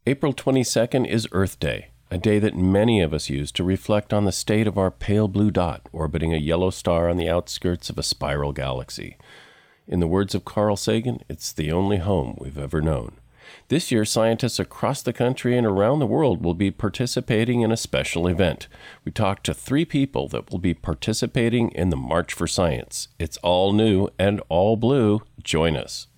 April 22nd is Earth Day, a day that many of us use to reflect on the state of our pale blue dot orbiting a yellow star on the outskirts of a spiral galaxy. In the words of Carl Sagan, it's the only home we've ever known. This year, scientists across the country and around the world will be participating in a special event. We talked to 3 people that will be participating in the March for Science. It's all new and all blue. Join us.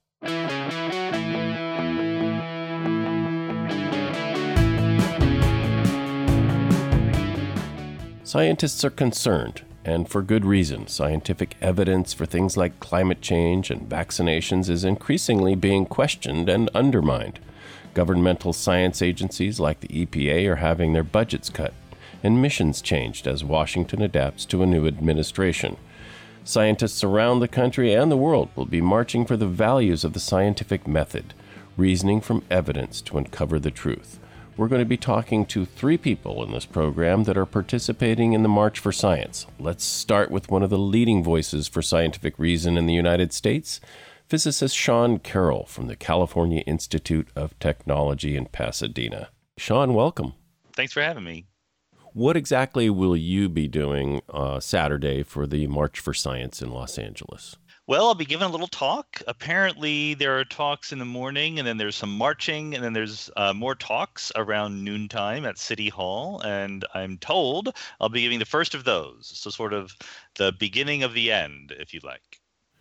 Scientists are concerned, and for good reason. Scientific evidence for things like climate change and vaccinations is increasingly being questioned and undermined. Governmental science agencies like the EPA are having their budgets cut, and missions changed as Washington adapts to a new administration. Scientists around the country and the world will be marching for the values of the scientific method, reasoning from evidence to uncover the truth. We're going to be talking to 3 people in this program that are participating in the March for Science. Let's start with one of the leading voices for scientific reason in the United States, physicist Sean Carroll from the California Institute of Technology in Pasadena. Sean, welcome. Thanks for having me. What exactly will you be doing Saturday for the March for Science in Los Angeles? Well, I'll be giving a little talk. Apparently, there are talks in the morning, and then there's some marching, and then there's more talks around noontime at City Hall. And I'm told I'll be giving the first of those. So sort of the beginning of the end, if you like.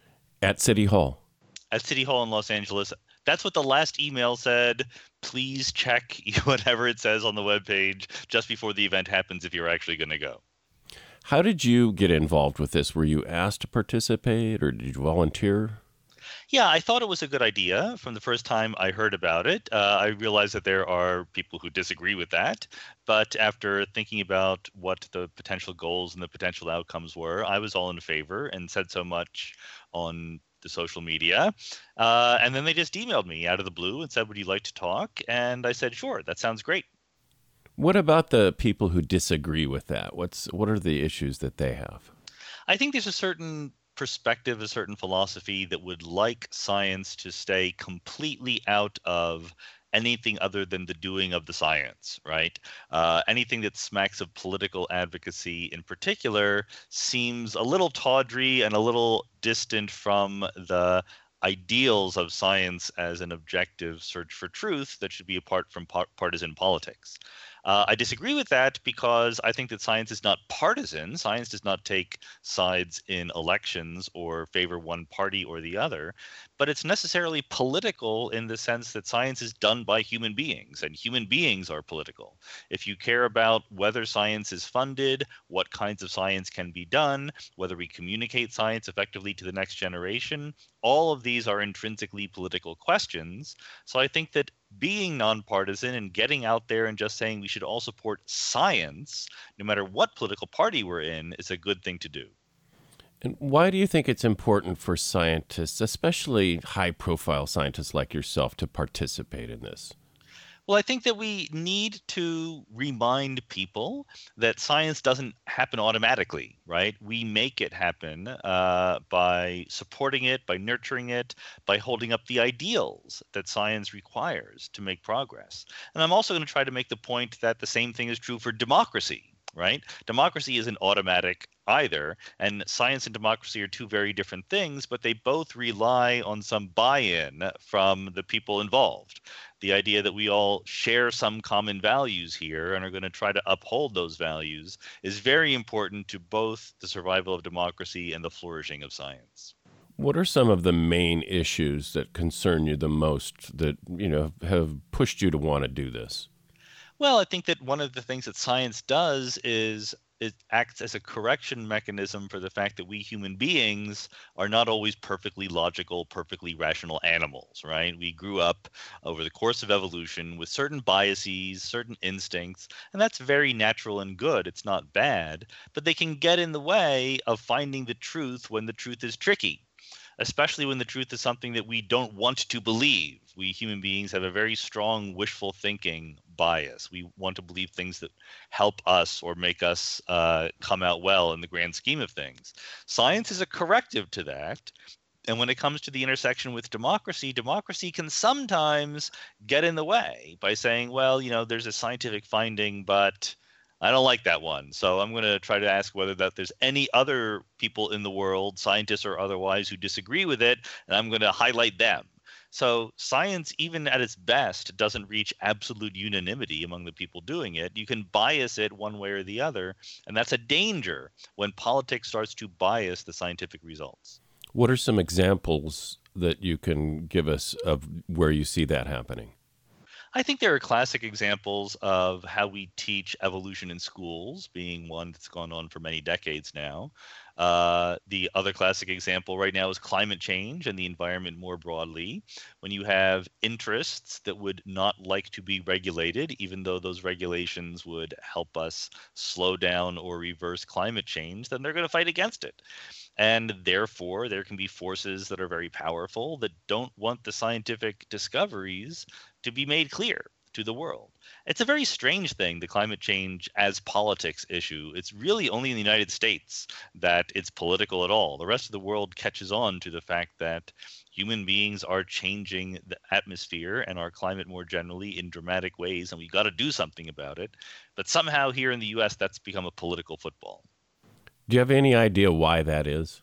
At City Hall? At City Hall in Los Angeles. That's what the last email said. Please check whatever it says on the webpage just before the event happens if you're actually going to go. How did you get involved with this? Were you asked to participate or did you volunteer? Yeah, I thought it was a good idea from the first time I heard about it. I realized that there are people who disagree with that. But after thinking about what the potential goals and the potential outcomes were, I was all in favor and said so much on the social media. And then they just emailed me out of the blue and said, would you like to talk? And I said, sure, that sounds great. What about the people who disagree with that? What are the issues that they have? I think there's a certain perspective, a certain philosophy that would like science to stay completely out of anything other than the doing of the science, right? Anything that smacks of political advocacy in particular seems a little tawdry and a little distant from the ideals of science as an objective search for truth that should be apart from partisan politics. I disagree with that because I think that science is not partisan. Science does not take sides in elections or favor one party or the other, but it's necessarily political in the sense that science is done by human beings, and human beings are political. If you care about whether science is funded, what kinds of science can be done, whether we communicate science effectively to the next generation, all of these are intrinsically political questions. So I think that being nonpartisan and getting out there and just saying we should all support science, no matter what political party we're in, is a good thing to do. And why do you think it's important for scientists, especially high-profile scientists like yourself, to participate in this? Well, I think that we need to remind people that science doesn't happen automatically, right? We make it happen by supporting it, by nurturing it, by holding up the ideals that science requires to make progress. And I'm also going to try to make the point that the same thing is true for democracy. Right? Democracy isn't automatic either, and science and democracy are 2 very different things, but they both rely on some buy-in from the people involved. The idea that we all share some common values here and are going to try to uphold those values is very important to both the survival of democracy and the flourishing of science. What are some of the main issues that concern you the most that, have pushed you to want to do this? Well, I think that one of the things that science does is it acts as a correction mechanism for the fact that we human beings are not always perfectly logical, perfectly rational animals, right? We grew up over the course of evolution with certain biases, certain instincts, and that's very natural and good. It's not bad, but they can get in the way of finding the truth when the truth is tricky, especially when the truth is something that we don't want to believe. We human beings have a very strong wishful thinking bias. We want to believe things that help us or make us come out well in the grand scheme of things. Science is a corrective to that, And when it comes to the intersection with democracy, democracy can sometimes get in the way by saying, well, there's a scientific finding, but I don't like that one. So I'm going to try to ask whether that there's any other people in the world, scientists or otherwise, who disagree with it, and I'm going to highlight them. So science, even at its best, doesn't reach absolute unanimity among the people doing it. You can bias it one way or the other, and that's a danger when politics starts to bias the scientific results. What are some examples that you can give us of where you see that happening? I think there are classic examples of how we teach evolution in schools, being one that's gone on for many decades now. The other classic example right now is climate change and the environment more broadly. When you have interests that would not like to be regulated, even though those regulations would help us slow down or reverse climate change, then they're going to fight against it. And therefore, there can be forces that are very powerful that don't want the scientific discoveries to be made clear to the world. It's a very strange thing, the climate change as politics issue. It's really only in the United States that it's political at all. The rest of the world catches on to the fact that human beings are changing the atmosphere and our climate more generally in dramatic ways, and we got to do something about it. But somehow here in the US, that's become a political football. Do you have any idea why that is?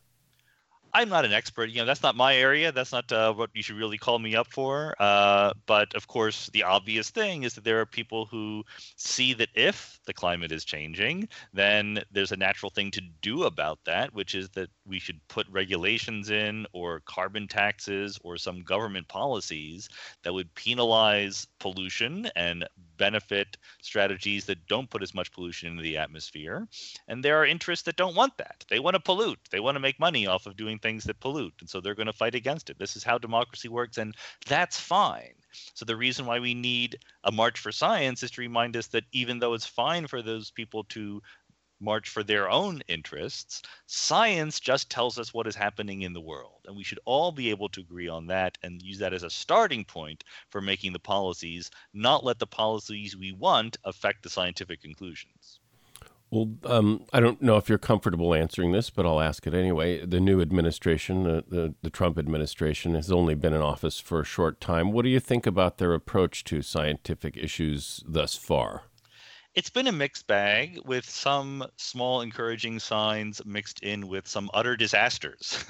I'm not an expert. That's not my area. That's not what you should really call me up for. But of course, the obvious thing is that there are people who see that if the climate is changing, then there's a natural thing to do about that, which is that we should put regulations in or carbon taxes or some government policies that would penalize pollution and benefit strategies that don't put as much pollution into the atmosphere. And there are interests that don't want that. They want to pollute. They want to make money off of doing things that pollute. And so they're going to fight against it. This is how democracy works, and that's fine. So the reason why we need a March for Science is to remind us that even though it's fine for those people to march for their own interests, science just tells us what is happening in the world. And we should all be able to agree on that and use that as a starting point for making the policies, not let the policies we want affect the scientific conclusions. Well, I don't know if you're comfortable answering this, but I'll ask it anyway. The new administration, the Trump administration, has only been in office for a short time. What do you think about their approach to scientific issues thus far? It's been a mixed bag with some small encouraging signs mixed in with some utter disasters.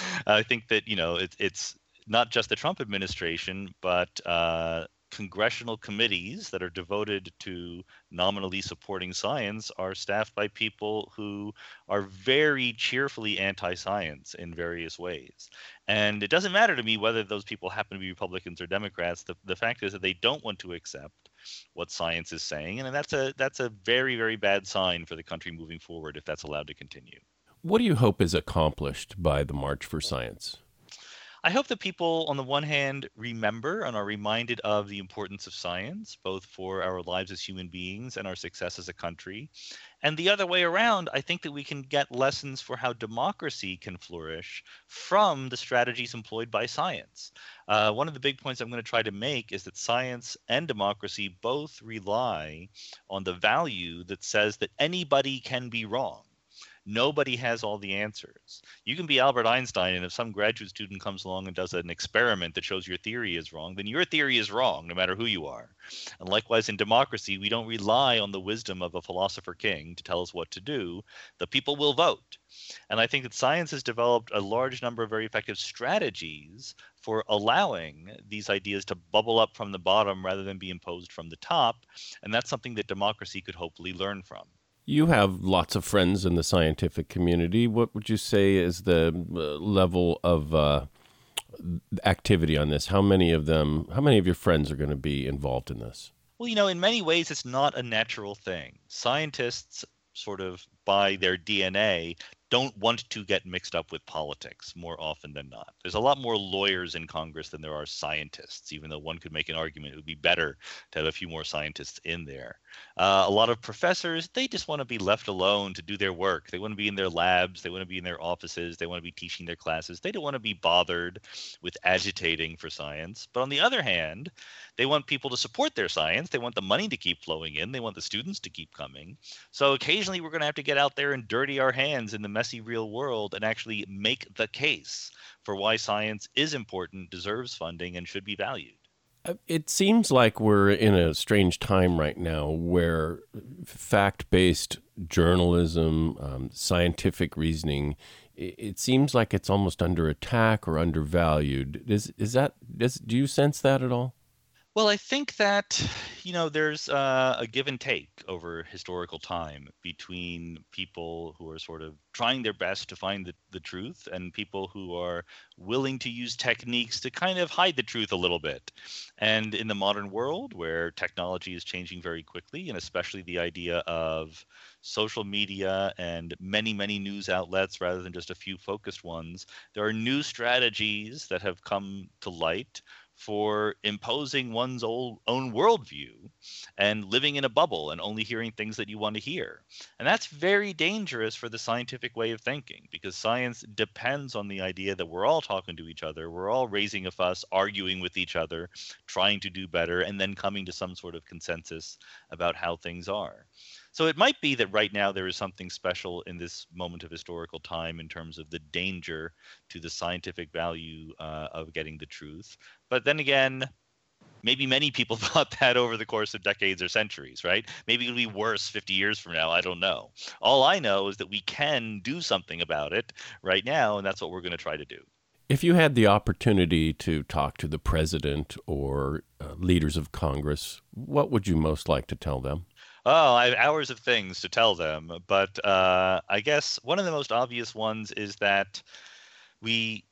I think that, it's not just the Trump administration, but congressional committees that are devoted to nominally supporting science are staffed by people who are very cheerfully anti-science in various ways. And it doesn't matter to me whether those people happen to be Republicans or Democrats. The fact is that they don't want to accept what science is saying, and that's a very, very bad sign for the country moving forward if that's allowed to continue. What do you hope is accomplished by the March for Science? I hope that people, on the one hand, remember and are reminded of the importance of science, both for our lives as human beings and our success as a country. And the other way around, I think that we can get lessons for how democracy can flourish from the strategies employed by science. One of the big points I'm going to try to make is that science and democracy both rely on the value that says that anybody can be wrong. Nobody has all the answers. You can be Albert Einstein, and if some graduate student comes along and does an experiment that shows your theory is wrong, then your theory is wrong, no matter who you are. And likewise, in democracy, we don't rely on the wisdom of a philosopher king to tell us what to do. The people will vote. And I think that science has developed a large number of very effective strategies for allowing these ideas to bubble up from the bottom rather than be imposed from the top. And that's something that democracy could hopefully learn from. You have lots of friends in the scientific community. What would you say is the level of activity on this? How many of your friends are going to be involved in this? Well, in many ways, it's not a natural thing. Scientists, sort of by their DNA, don't want to get mixed up with politics more often than not. There's a lot more lawyers in Congress than there are scientists, even though one could make an argument it would be better to have a few more scientists in there. A lot of professors, they just want to be left alone to do their work. They want to be in their labs. They want to be in their offices. They want to be teaching their classes. They don't want to be bothered with agitating for science. But on the other hand, they want people to support their science. They want the money to keep flowing in. They want the students to keep coming. So occasionally we're going to have to get out there and dirty our hands in the messy real world and actually make the case for why science is important, deserves funding, and should be valued. It seems like we're in a strange time right now where fact-based journalism, scientific reasoning, it seems like it's almost under attack or undervalued. Do you sense that at all? Well, I think that, there's a give and take over historical time between people who are sort of trying their best to find the truth and people who are willing to use techniques to kind of hide the truth a little bit. And in the modern world, where technology is changing very quickly, and especially the idea of social media and many, many news outlets rather than just a few focused ones, there are new strategies that have come to light for imposing one's own worldview and living in a bubble and only hearing things that you want to hear. And that's very dangerous for the scientific way of thinking, because science depends on the idea that we're all talking to each other, we're all raising a fuss, arguing with each other, trying to do better, and then coming to some sort of consensus about how things are. So it might be that right now there is something special in this moment of historical time in terms of the danger to the scientific value of getting the truth. But then again, maybe many people thought that over the course of decades or centuries, right? Maybe it'll be worse 50 years from now. I don't know. All I know is that we can do something about it right now, and that's what we're going to try to do. If you had the opportunity to talk to the president or leaders of Congress, what would you most like to tell them? Oh, I have hours of things to tell them, but I guess one of the most obvious ones is that we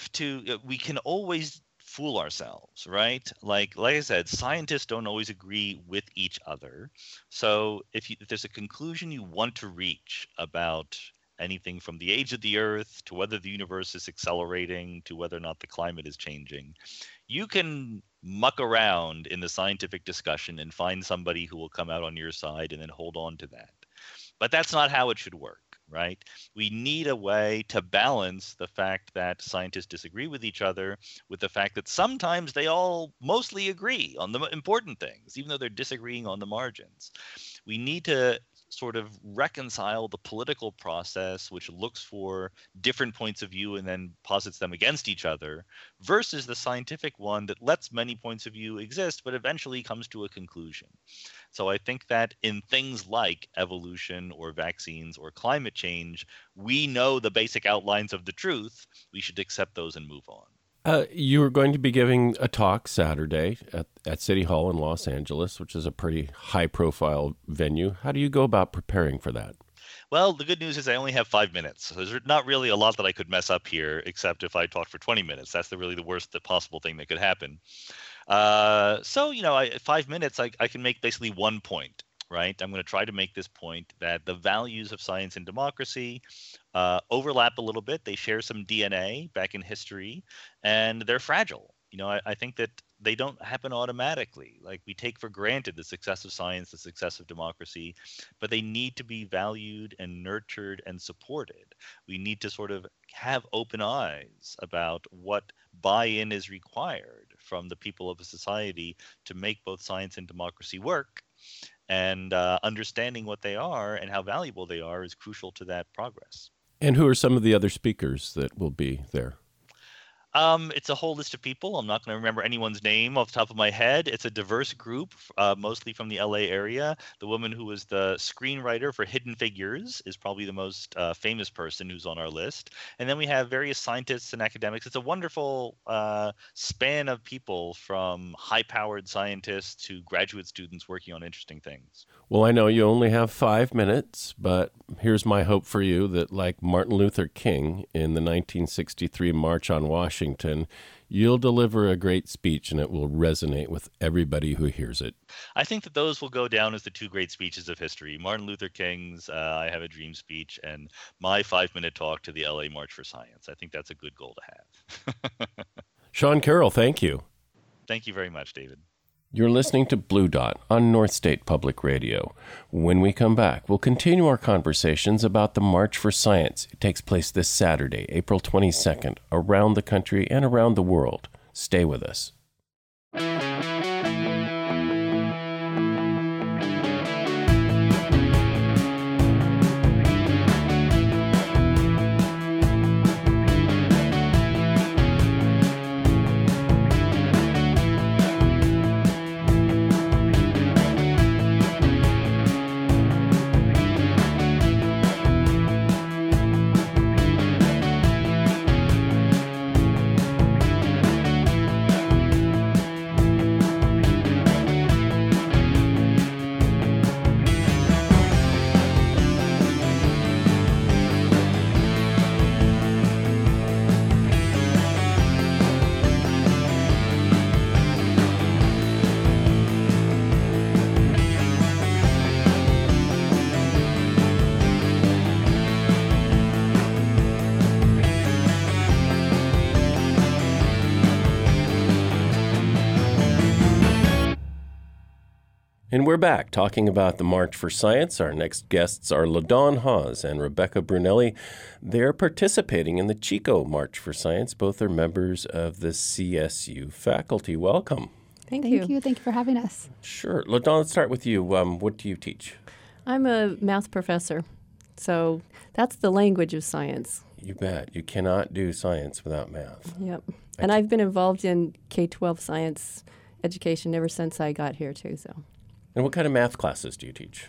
can always fool ourselves, right? Like I said, scientists don't always agree with each other. So if there's a conclusion you want to reach about anything from the age of the Earth to whether the universe is accelerating to whether or not the climate is changing, you can muck around in the scientific discussion and find somebody who will come out on your side and then hold on to that. But that's not how it should work, right? We need a way to balance the fact that scientists disagree with each other with the fact that sometimes they all mostly agree on the important things, even though they're disagreeing on the margins. We need to sort of reconcile the political process, which looks for different points of view and then posits them against each other, versus the scientific one that lets many points of view exist, but eventually comes to a conclusion. So I think that in things like evolution or vaccines or climate change, we know the basic outlines of the truth. We should accept those and move on. You are going to be giving a talk Saturday at City Hall in Los Angeles, which is a pretty high-profile venue. How do you go about preparing for that? Well, the good news is I only have 5 minutes. So there's not really a lot that I could mess up here, except if I talked for 20 minutes. That's really the worst possible thing that could happen. 5 minutes, I can make basically one point, right? I'm going to try to make this point that the values of science and democracy overlap a little bit. They share some DNA back in history, and they're fragile. I think that they don't happen automatically. Like, we take for granted the success of science, the success of democracy, but they need to be valued and nurtured and supported. We need to sort of have open eyes about what buy-in is required from the people of a society to make both science and democracy work. And understanding what they are and how valuable they are is crucial to that progress. And who are some of the other speakers that will be there? It's a whole list of people. I'm not going to remember anyone's name off the top of my head. It's a diverse group, mostly from the LA area. The woman who was the screenwriter for Hidden Figures is probably the most famous person who's on our list. And then we have various scientists and academics. It's a wonderful span of people, from high-powered scientists to graduate students working on interesting things. Well, I know you only have 5 minutes, but here's my hope for you that, like Martin Luther King in the 1963 March on Washington, you'll deliver a great speech and it will resonate with everybody who hears it. I think that those will go down as the two great speeches of history. Martin Luther King's I Have a Dream speech and my 5-minute talk to the LA March for Science. I think that's a good goal to have. Sean Carroll, thank you. Thank you very much, David. You're listening to Blue Dot on North State Public Radio. When we come back, we'll continue our conversations about the March for Science. It takes place this Saturday, April 22nd, around the country and around the world. Stay with us. And we're back talking about the March for Science. Our next guests are LaDawn Hawes and Rebecca Brunelli. They're participating in the Chico March for Science. Both are members of the CSU faculty. Welcome. Thank you. Thank you for having us. Sure. LaDawn, let's start with you. What do you teach? I'm a math professor, so that's the language of science. You bet. You cannot do science without math. Yep. And I've been involved in K-12 science education ever since I got here, too. So. And what kind of math classes do you teach?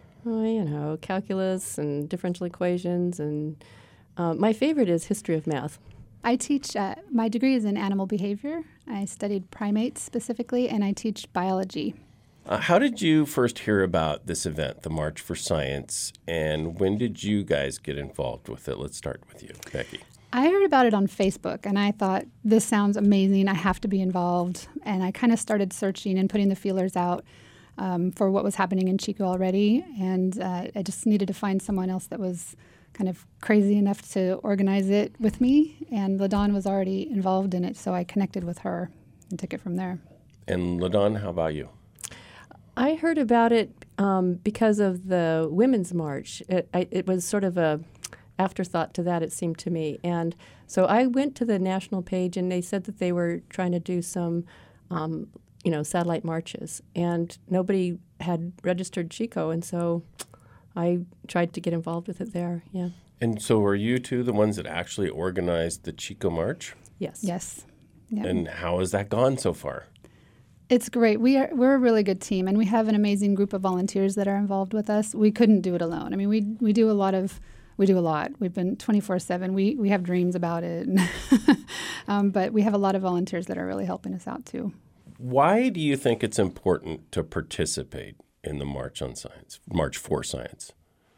Calculus and differential equations, and my favorite is history of math. I teach, my degree is in animal behavior. I studied primates specifically, and I teach biology. How did you first hear about this event, the March for Science, and when did you guys get involved with it? Let's start with you, Becky. I heard about it on Facebook, and I thought, this sounds amazing. I have to be involved. And I kind of started searching and putting the feelers out for what was happening in Chico already. And I just needed to find someone else that was kind of crazy enough to organize it with me. And LaDawn was already involved in it, so I connected with her and took it from there. And LaDawn, how about you? I heard about it because of the Women's March. It was sort of a afterthought to that, it seemed to me. And so I went to the national page, and they said that they were trying to do some satellite marches, and nobody had registered Chico, and so I tried to get involved with it there. Yeah. And so were you two the ones that actually organized the Chico March? Yes. Yes. Yeah. And how has that gone so far? It's great. We're a really good team, and we have an amazing group of volunteers that are involved with us. We couldn't do it alone. I mean, we do a lot. We've been 24/7. We have dreams about it, but we have a lot of volunteers that are really helping us out too. Why do you think it's important to participate in the March for Science?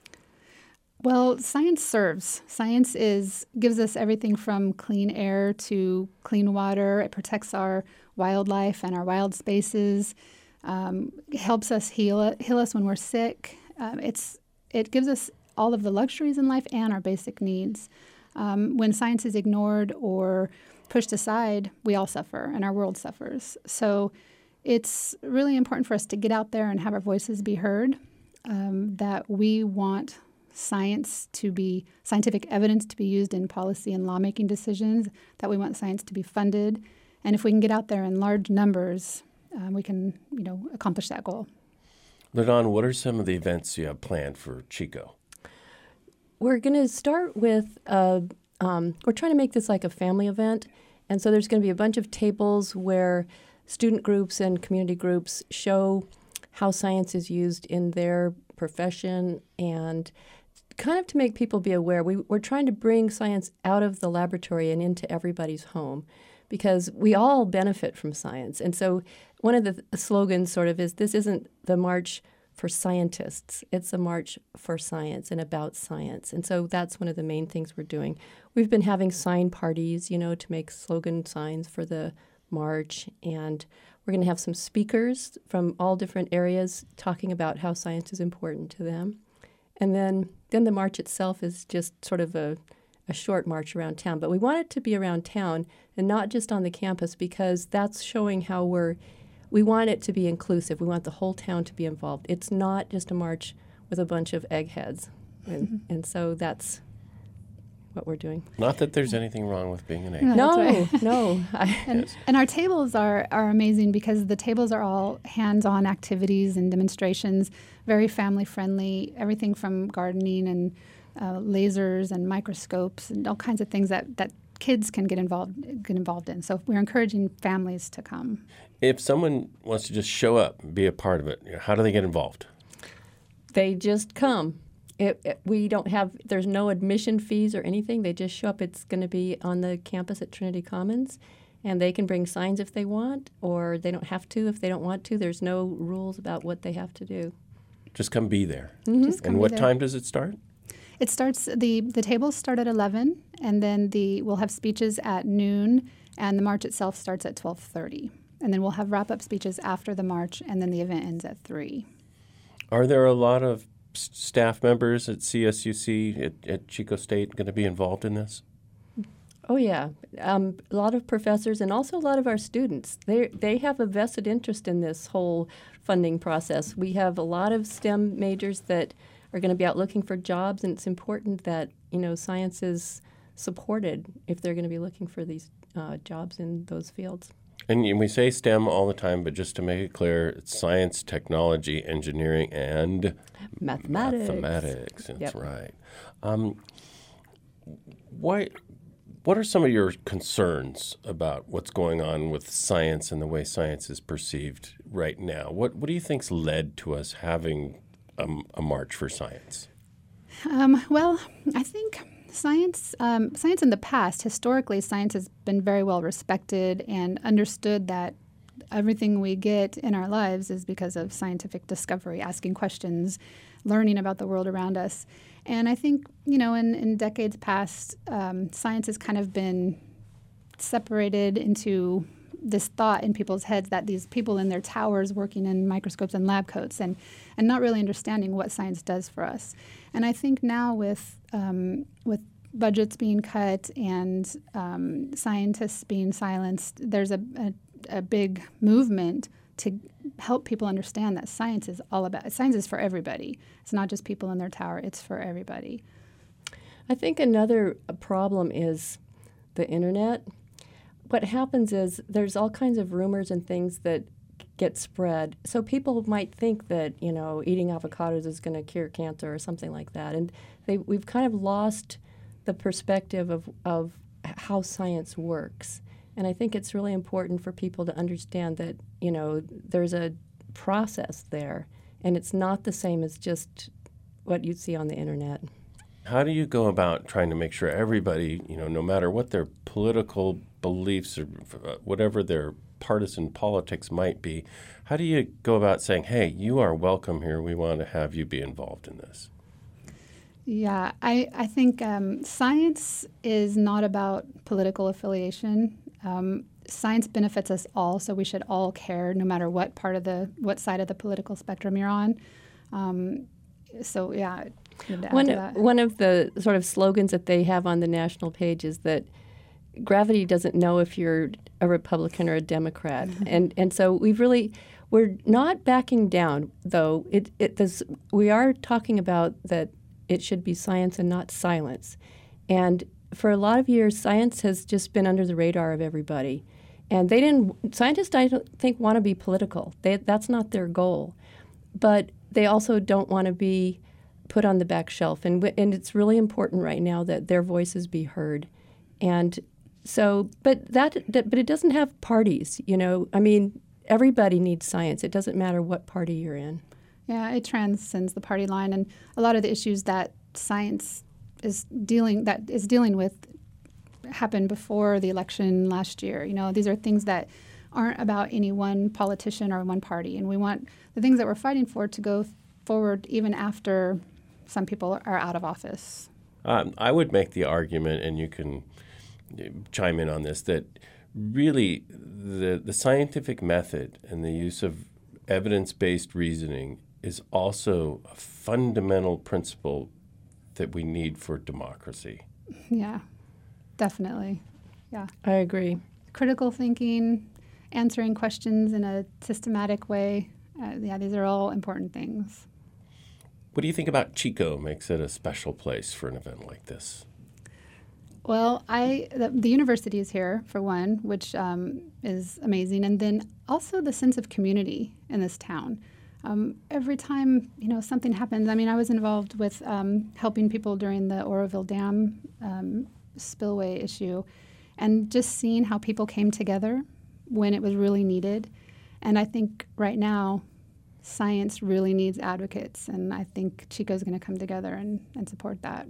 Well, science serves. Science gives us everything from clean air to clean water. It protects our wildlife and our wild spaces. Helps us heal us when we're sick. It gives us all of the luxuries in life and our basic needs. When science is ignored or pushed aside, we all suffer and our world suffers. So it's really important for us to get out there and have our voices be heard, that we want scientific evidence to be used in policy and lawmaking decisions, that we want science to be funded. And if we can get out there in large numbers, we can, accomplish that goal. LaDawn, what are some of the events you have planned for Chico? We're going to start with, we're trying to make this like a family event. And so there's going to be a bunch of tables where student groups and community groups show how science is used in their profession, and kind of to make people be aware. We're trying to bring science out of the laboratory and into everybody's home, because we all benefit from science. And so one of the slogans sort of is, this isn't the march for scientists, it's a march for science and about science. And so that's one of the main things we're doing. We've been having sign parties, to make slogan signs for the march, and we're going to have some speakers from all different areas talking about how science is important to them. And then the march itself is just sort of a short march around town. But we want it to be around town and not just on the campus, because that's showing how we want it to be inclusive. We want the whole town to be involved. It's not just a march with a bunch of eggheads. And so that's what we're doing. Not that there's anything wrong with being an egghead. No. And our tables are amazing, because the tables are all hands-on activities and demonstrations, very family-friendly, everything from gardening and lasers and microscopes and all kinds of things that kids can get involved in. So we're encouraging families to come. If someone wants to just show up and be a part of it, how do they get involved? They just come. There's no admission fees or anything. They just show up. It's going to be on the campus at Trinity Commons, and they can bring signs if they want, or they don't have to if they don't want to. There's no rules about what they have to do. Just come be there. Mm-hmm. And what time does it start? It starts, the tables start at 11, and then we'll have speeches at noon, and the march itself starts at 12:30. And then we'll have wrap-up speeches after the march, and then the event ends at 3. Are there a lot of staff members at CSUC at Chico State going to be involved in this? Oh yeah, a lot of professors and also a lot of our students. They have a vested interest in this whole funding process. We have a lot of STEM majors that are going to be out looking for jobs, and it's important that science is supported if they're going to be looking for these jobs in those fields. And we say STEM all the time, but just to make it clear, it's science, technology, engineering, and mathematics. That's Yep. right. What are some of your concerns about what's going on with science and the way science is perceived right now? What do you think's led to us having a March for Science? Well, I think science in the past, historically, science has been very well respected and understood that everything we get in our lives is because of scientific discovery, asking questions, learning about the world around us. And I think, in decades past, science has kind of been separated into this thought in people's heads that these people in their towers working in microscopes and lab coats and not really understanding what science does for us. And I think now with budgets being cut and scientists being silenced, there's a big movement to help people understand that science is for everybody. It's not just people in their tower, it's for everybody. I think another problem is the internet. What happens is there's all kinds of rumors and things that get spread. So people might think that, eating avocados is going to cure cancer or something like that. And we've kind of lost the perspective of how science works. And I think it's really important for people to understand that, there's a process there, and it's not the same as just what you'd see on the internet. How do you go about trying to make sure everybody, no matter what their political beliefs or whatever their partisan politics might be, how do you go about saying, hey, you are welcome here, we want to have you be involved in this? Yeah, I think science is not about political affiliation. Science benefits us all, so we should all care, no matter what side of the political spectrum you're on. One of the sort of slogans that they have on the national page is that gravity doesn't know if you're a Republican or a Democrat, and so we're not backing down, though. We are talking about that it should be science and not silence, and for a lot of years, science has just been under the radar of everybody. And scientists, I don't think, want to be political. That's not their goal. But they also don't want to be put on the back shelf. And it's really important right now that their voices be heard. And so, but it doesn't have parties, I mean, everybody needs science. It doesn't matter what party you're in. Yeah, it transcends the party line. And a lot of the issues that science is dealing with happened before the election last year. These are things that aren't about any one politician or one party, and we want the things that we're fighting for to go forward even after some people are out of office. I would make the argument, and you can chime in on this, that really the scientific method and the use of evidence-based reasoning is also a fundamental principle that we need for democracy. Yeah, definitely. Yeah. I agree. Critical thinking, answering questions in a systematic way. These are all important things. What do you think about Chico makes it a special place for an event like this? Well, the university is here, for one, which is amazing. And then also the sense of community in this town. Every time, something happens, I was involved with helping people during the Oroville Dam spillway issue, and just seeing how people came together when it was really needed. And I think right now, science really needs advocates, and I think Chico's going to come together and support that.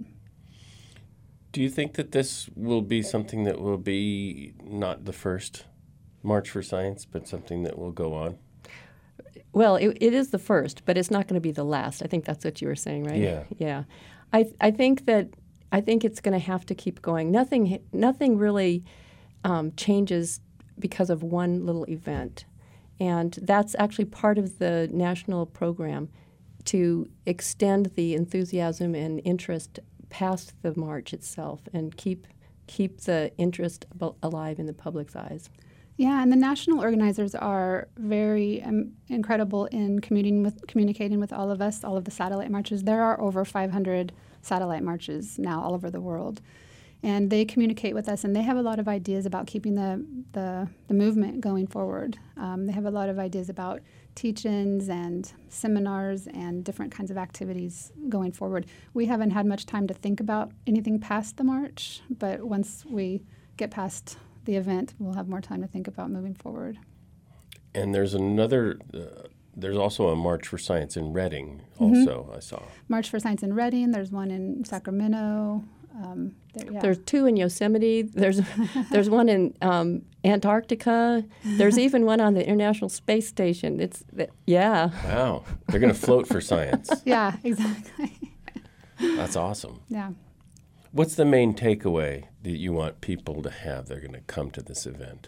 Do you think that this will be something that will be not the first March for Science, but something that will go on? Well, it is the first, but it's not going to be the last. I think that's what you were saying, right? Yeah. Yeah. I think it's going to have to keep going. Nothing really changes because of one little event. And that's actually part of the national program, to extend the enthusiasm and interest past the march itself and keep keep the interest alive in the public's eyes. Yeah, and the national organizers are very incredible in communicating with all of us, all of the satellite marches. There are over 500 satellite marches now all over the world. And they communicate with us, and they have a lot of ideas about keeping the movement going forward. They have a lot of ideas about teach-ins and seminars and different kinds of activities going forward. We haven't had much time to think about anything past the march, but once we get past the event, we'll have more time to think about moving forward. And there's there's also a March for Science in Reading also, I saw. March for Science in Reading, there's one in Sacramento. There's two in Yosemite. There's one in Antarctica. There's even one on the International Space Station. Wow. They're going to float for science. Yeah, exactly. That's awesome. Yeah. What's the main takeaway that you want people to have? They're going to come to this event.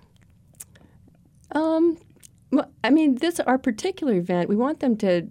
Well, I mean, our particular event, we want them to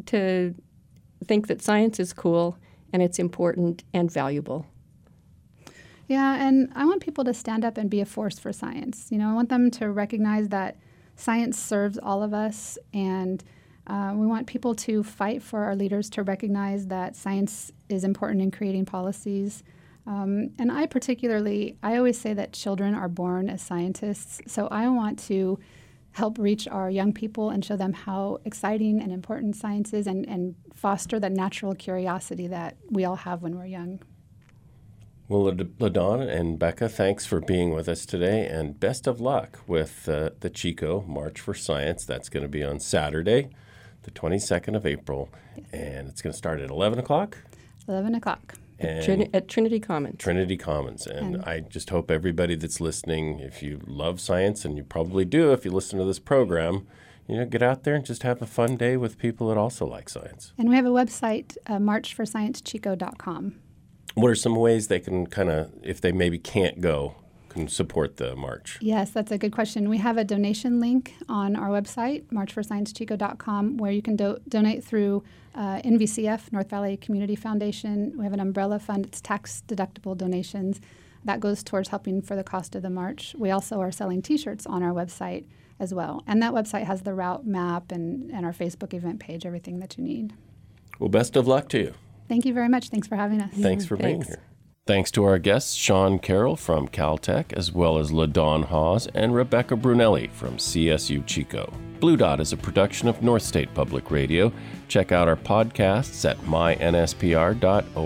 think that science is cool and it's important and valuable. Yeah, and I want people to stand up and be a force for science. I want them to recognize that science serves all of us, and we want people to fight for our leaders to recognize that science is important in creating policies. And I always say that children are born as scientists, so I want to help reach our young people and show them how exciting and important science is, and foster that natural curiosity that we all have when we're young. Well, LaDawn and Becca, thanks for being with us today, and best of luck with the Chico March for Science. That's going to be on Saturday, the 22nd of April, and it's going to start at 11 o'clock? 11 o'clock. At Trinity Commons. Trinity Commons. And I just hope everybody that's listening, if you love science, and you probably do if you listen to this program, get out there and just have a fun day with people that also like science. And we have a website, marchforsciencechico.com. What are some ways they can if they maybe can't go, can support the march? Yes, that's a good question. We have a donation link on our website, marchforsciencechico.com, where you can donate through NVCF, North Valley Community Foundation. We have an umbrella fund. It's tax-deductible donations. That goes towards helping for the cost of the march. We also are selling T-shirts on our website as well. And that website has the route map and our Facebook event page, everything that you need. Well, best of luck to you. Thank you very much. Thanks for having us. Thanks for being here. Thanks to our guests, Sean Carroll from Caltech, as well as LaDawn Hawes and Rebecca Brunelli from CSU Chico. Blue Dot is a production of North State Public Radio. Check out our podcasts at mynspr.org,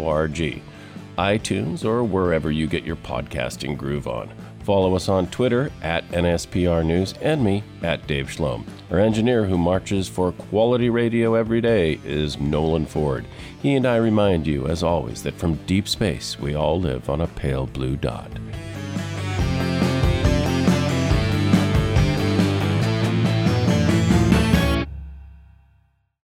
iTunes, or wherever you get your podcasting groove on. Follow us on Twitter at NSPR News and me at Dave Schlom. Our engineer who marches for quality radio every day is Nolan Ford. He and I remind you, as always, that from deep space we all live on a pale blue dot.